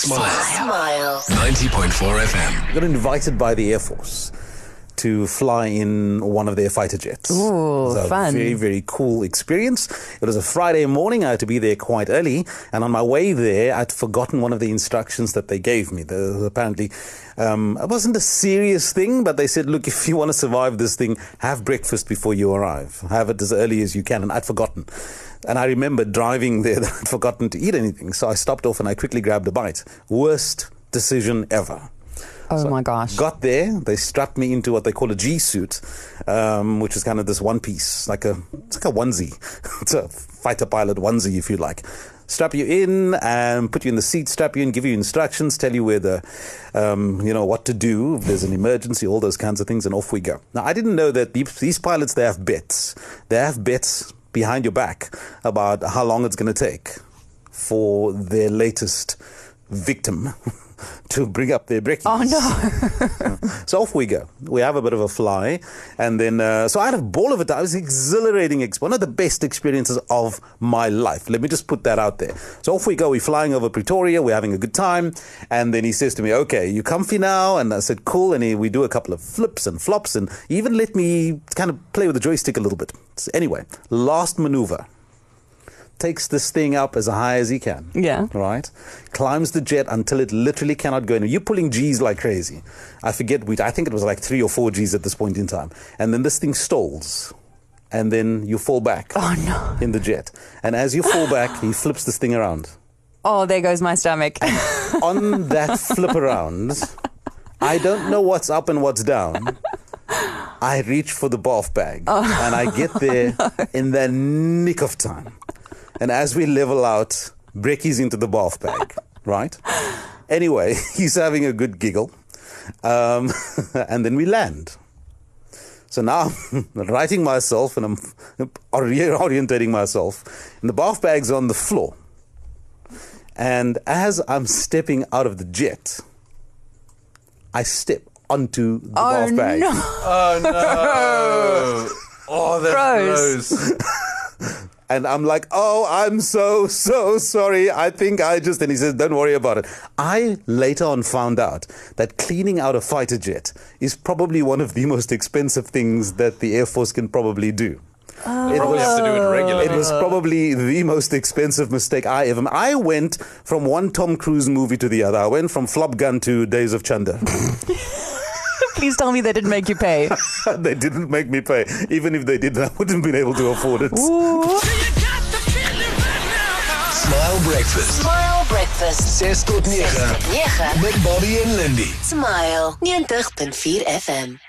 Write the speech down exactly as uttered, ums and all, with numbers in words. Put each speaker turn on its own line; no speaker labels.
Smile. Smile. ninety point four F M.
I got invited by the Air Force to fly in one of their fighter jets.
Ooh,
it was a
fun.
very, very cool experience. It was a Friday morning. I had to be there quite early. And on my way there, I'd forgotten one of the instructions that they gave me. The, apparently, um, it wasn't a serious thing, but they said, look, if you want to survive this thing, have breakfast before you arrive. Have it as early as you can. And I'd forgotten. And I remember driving there that I'd forgotten to eat anything. So I stopped off and I quickly grabbed a bite. Worst decision ever.
Oh
So
my gosh.
Got there, they strapped me into what they call a G suit, um, which is kind of this one piece, like a it's like a onesie. It's a fighter pilot onesie, if you like. Strap you in and put you in the seat, strap you in, give you instructions, tell you where the, um, you know, what to do if there's an emergency, all those kinds of things, and off we go. Now, I didn't know that these, these pilots, they have bets. They have bets behind your back about how long it's going to take for their latest victim to bring up their brekkies.
Oh no.
So off we go. We have a bit of a fly. And then, uh, so I had a ball of it. It was exhilarating. Ex- one of the best experiences of my life. Let me just put that out there. So off we go. We're flying over Pretoria. We're having a good time. And then he says to me, okay, you comfy now? And I said, cool. And he, we do a couple of flips and flops and even let me kind of play with the joystick a little bit. So anyway, last maneuver. Takes this thing up as high as he can.
Yeah.
Right? Climbs the jet until it literally cannot go anywhere. You're pulling G's like crazy. I forget, we, I think it was like three or four G's at this point in time. And then this thing stalls. And then you fall back
Oh no.
in the jet. And as you fall back, he flips this thing around.
Oh, there goes my stomach.
On that flip around, I don't know what's up and what's down. I reach for the bath bag.
Oh,
and I get there no. in the nick of time. And as we level out, brekkies into the bath bag, right? Anyway, he's having a good giggle. Um, and then we land. So now I'm righting myself and I'm orientating myself. And the bath bag's on the floor. And as I'm stepping out of the jet, I step onto the
oh,
bath bag.
No.
Oh, no. Oh, that's gross.
gross. And I'm like, oh, I'm so, so sorry. I think I just... And he says, don't worry about it. I later on found out that cleaning out a fighter jet is probably one of the most expensive things that the Air Force can probably do.
Oh. It probably have to do it regularly.
It was probably the most expensive mistake I ever... I went from one Tom Cruise movie to the other. I went from Flop Gun to Days of Chanda.
Please tell me they didn't make you pay.
They didn't make me pay. Even if they did, I wouldn't have been able to afford it.
Ooh.
Smile Breakfast.
Smile Breakfast.
ses tot nege.
nege.
Met Bobby en Lindy.
Smile ninety point four F M.